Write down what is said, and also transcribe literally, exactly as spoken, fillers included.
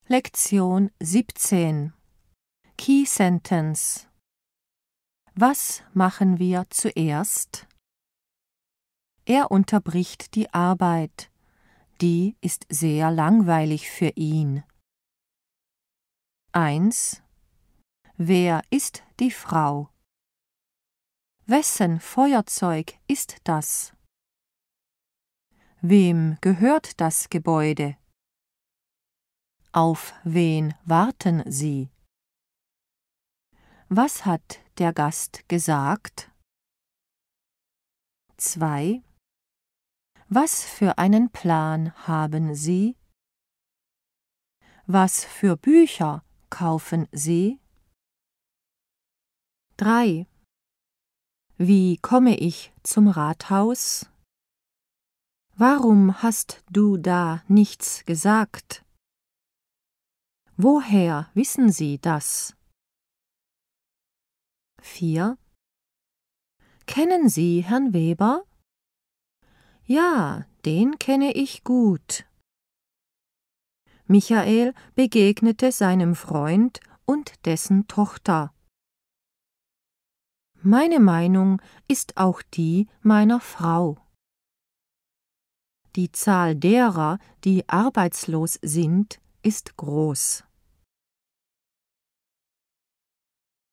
Lektion siebzehn. Key Sentence. Was machen wir zuerst? Er unterbricht die Arbeit. Die ist sehr langweilig für ihn. eins. Wer ist die Frau? Wessen Feuerzeug ist das? Wem gehört das Gebäude? Auf wen warten Sie? Was hat der Gast gesagt? zwei. Was für einen Plan haben Sie? Was für Bücher kaufen Sie? drei. Wie komme ich zum Rathaus? Warum hast du da nichts gesagt? Woher wissen Sie das? vier. Kennen Sie Herrn Weber? Ja, den kenne ich gut. Michael begegnete seinem Freund und dessen Tochter. Meine Meinung ist auch die meiner Frau. Die Zahl derer, die arbeitslos sind, ist groß.